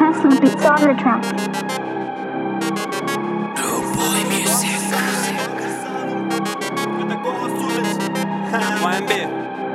Personal beats on the track. Это голос улиц. Мамби.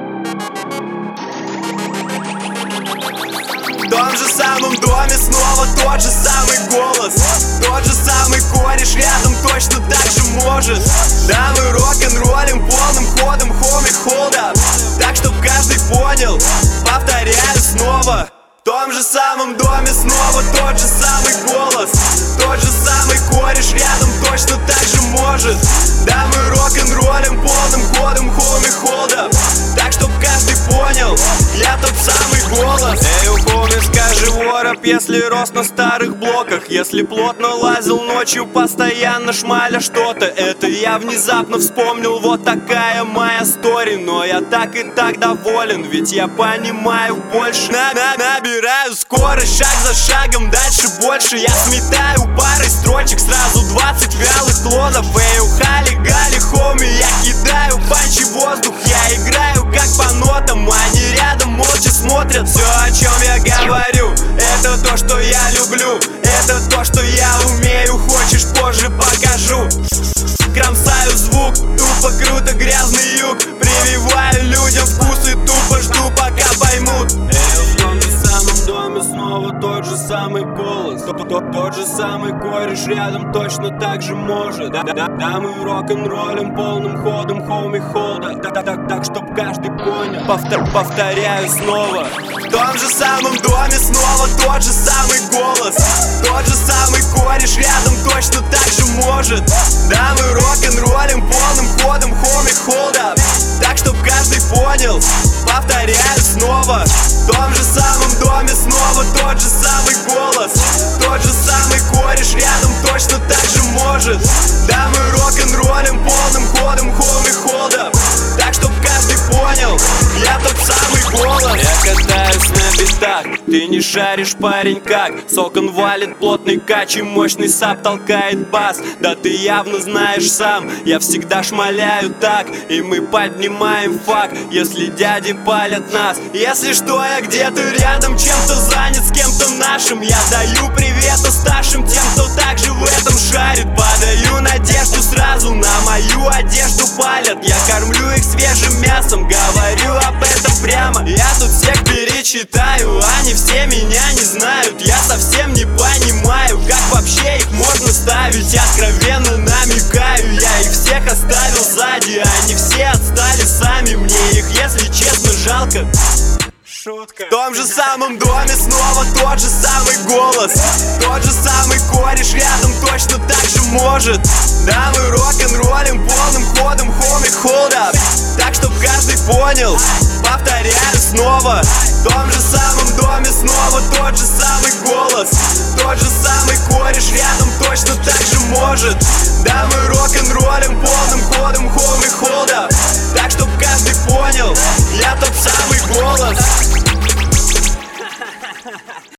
В том же самом доме снова тот же самый голос, тот же самый кореш рядом точно так же может. Да, мы рок-н-роллим полным ходом, хоми, hold up. Так, чтоб каждый понял, повторяю снова. В том же самом доме снова тот же самый голос, тот же самый кореш рядом точно так же может. Да, мы рок-н-роллим полным ходом, хоми, hold up. Так, чтоб каждый понял, я тот самый голос. Эй, хоми, скажи вороб, если рос на старых блоках, если плотно лазил ночью, постоянно шмаля что-то. Это я внезапно вспомнил, вот такая моя стори. Но я так и так доволен, ведь я понимаю больше. Набираю скорость, шаг за шагом, дальше больше. Я сметаю парой строчек, сразу 20 вялых клонов. Эй, хали-гали, хоми, я кидаю панчи в воздух. Я играю как по нотам, они рядом молча смотрят. Все, о чем я говорю, это то, что я люблю, это то, что я умею. Хочешь, позже покажу. Кромсаю звук, тупо круто, грязный юг. Прививаю людям вкус и тупо жду, пока поймут. В том же самом доме снова тот же самый голос, тот же самый кореш рядом точно так же может. Да, мы рок-н-роллим полным ходом, хоми, холда. Так, чтоб каждый понял, повторяю снова. В том же самом доме снова тот же самый голос, тот же самый кореш рядом точно так же может. Да, мы рок-н-роллим полным ходом, хоми, холда. Так, чтоб каждый понял, повторяю снова. В том же самом доме снова тот же самый голос, тот же самый кореш рядом точно так же может. Да, мы рок-н-роллим полным ходом, хоми, холда. Так, чтоб каждый понял, я тот самый голос. Я катаюсь на битах, ты не шаришь, парень, как с окон валит плотный кач и мощный сап толкает бас. Да ты явно знаешь сам, я всегда шмаляю так, и мы поднимаем факт, если дяди палят нас. Если что, я где-то рядом, чем-то занят, с кем-то нашим. Я даю привет старшим, тем, кто также в этом шарит. Подаю надежду сразу, на мою одежду палят. Я кормлю их свежим мясом, говорю об этом прямо. Я тут всех перечитаю, они все меня не знают. Я совсем не понимаю, как вообще их можно ставить. Я откровенно намекаю, я их всех оставил сзади. Они все отстали сами, мне их, если честно, жалко. Шутка. В том же самом доме снова тот же самый голос, тот же самый кореш рядом точно так же может. Да, мы рок-н-роллим полным ходом, хоми, hold up. Так, чтоб каждый понял, повторяю снова. В том же самом доме снова тот же самый голос, тот же самый кореш рядом точно так же может. Да, мы рок-н-роллим полным ходом, хоми, hold up. Так, чтоб каждый понял, я тот самый голос.